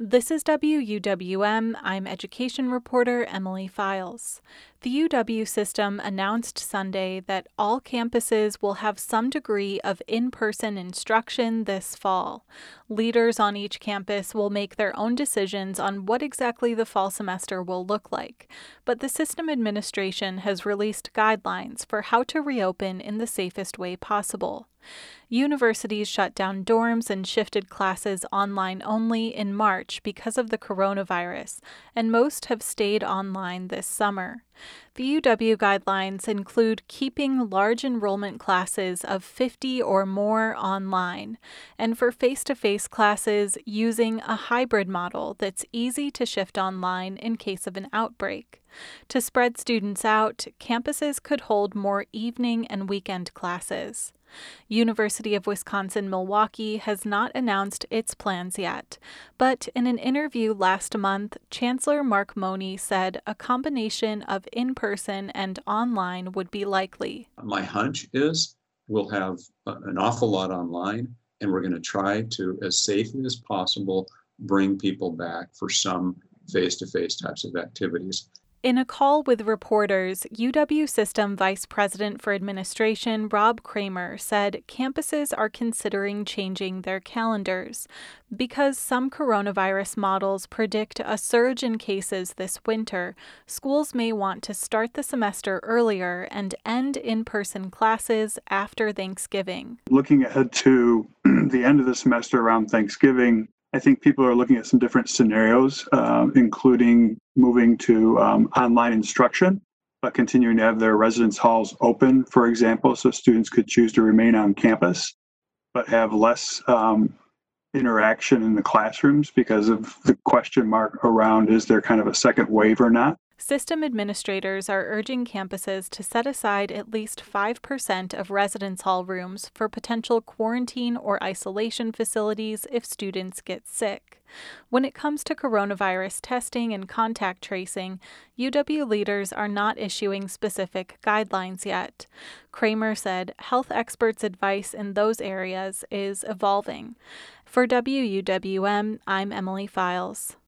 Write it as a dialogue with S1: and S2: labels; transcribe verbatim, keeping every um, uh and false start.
S1: This is W U W M. I'm education reporter Emily Files. The U W system announced Sunday that all campuses will have some degree of in-person instruction this fall. Leaders on each campus will make their own decisions on what exactly the fall semester will look like, but the system administration has released guidelines for how to reopen in the safest way possible. Universities shut down dorms and shifted classes online only in March because of the coronavirus, and most have stayed online this summer. The U W guidelines include keeping large enrollment classes of fifty or more online, and for face-to-face classes, using a hybrid model that's easy to shift online in case of an outbreak. To spread students out, campuses could hold more evening and weekend classes. University of Wisconsin-Milwaukee has not announced its plans yet, but in an interview last month, Chancellor Mark Money said a combination of in-person and online would be likely.
S2: My hunch is we'll have an awful lot online, and we're going to try to, as safely as possible, bring people back for some face-to-face types of activities.
S1: In a call with reporters, U W System Vice President for Administration Rob Kramer said campuses are considering changing their calendars because some coronavirus models predict a surge in cases this winter. Schools may want to start the semester earlier and end in-person classes after Thanksgiving.
S3: Looking ahead to the end of the semester around Thanksgiving, I think people are looking at some different scenarios, uh, including moving to um, online instruction, but continuing to have their residence halls open, for example, so students could choose to remain on campus, but have less um, interaction in the classrooms because of the question mark around is there kind of a second wave or not.
S1: System administrators are urging campuses to set aside at least five percent of residence hall rooms for potential quarantine or isolation facilities if students get sick. When it comes to coronavirus testing and contact tracing, U W leaders are not issuing specific guidelines yet. Kramer said health experts' advice in those areas is evolving. For W U W M, I'm Emily Files.